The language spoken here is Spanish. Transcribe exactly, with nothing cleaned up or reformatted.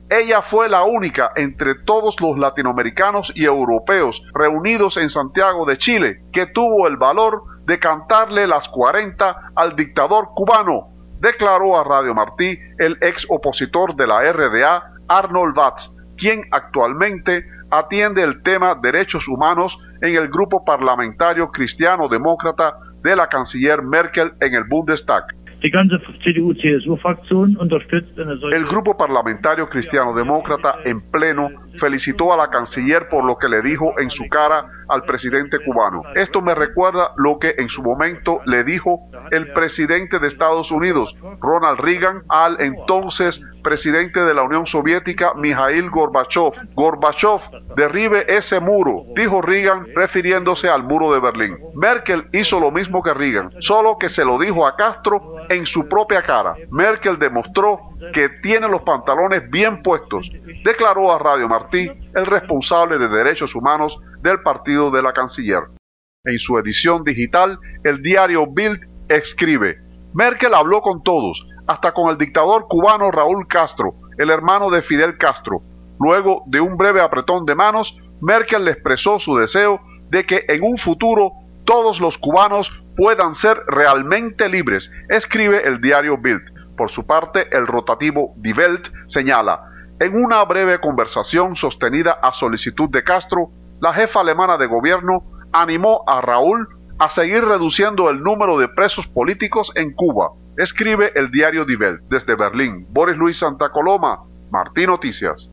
Ella fue la única entre todos los latinoamericanos y europeos reunidos en Santiago de Chile que tuvo el valor de cantarle las cuarenta al dictador cubano, declaró a Radio Martí el ex opositor de la R D A, Arnold Batz, quien actualmente atiende el tema derechos humanos en el grupo parlamentario cristiano-demócrata de la canciller Merkel en el Bundestag. El grupo parlamentario cristiano-demócrata en pleno felicitó a la canciller por lo que le dijo en su cara al presidente cubano. Esto me recuerda lo que en su momento le dijo el presidente de Estados Unidos, Ronald Reagan, al entonces presidente de la Unión Soviética, Mikhail Gorbachev. Gorbachev, derribe ese muro, dijo Reagan refiriéndose al muro de Berlín. Merkel hizo lo mismo que Reagan, solo que se lo dijo a Castro en su propia cara. Merkel demostró que tiene los pantalones bien puestos, declaró a Radio Martí el responsable de derechos humanos del partido de la canciller. En su edición digital, el diario Bild escribe: Merkel habló con todos, hasta con el dictador cubano Raúl Castro, el hermano de Fidel Castro. Luego de un breve apretón de manos, Merkel le expresó su deseo de que en un futuro todos los cubanos puedan ser realmente libres, escribe el diario Bild. Por su parte, el rotativo Die Welt señala: en una breve conversación sostenida a solicitud de Castro, la jefa alemana de gobierno animó a Raúl a seguir reduciendo el número de presos políticos en Cuba, escribe el diario Die Welt. Desde Berlín, Boris Luis Santa Coloma, Martí Noticias.